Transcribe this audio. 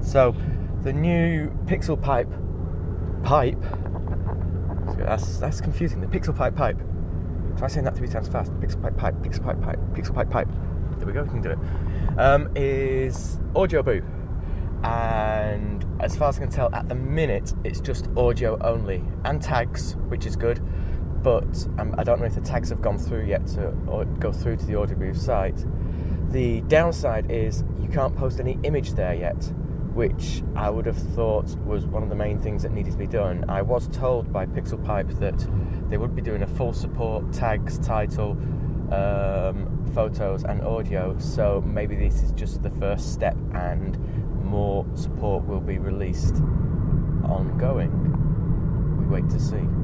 So the new Pixel Pipe, that's confusing. The Pixel Pipe. Try saying that 3 times fast. Pixel Pipe. There we go, we can do it. Is Audio Boo. And as far as I can tell, at the minute, it's just audio only. And tags, which is good. But I don't know if the tags have gone through yet or go through to the Audio Boo site. The downside is you can't post any image there yet, which I would have thought was one of the main things that needed to be done. I was told by Pixel Pipe that they would be doing a full support, tags, title, photos and audio, so maybe this is just the first step and more support will be released ongoing. We wait to see.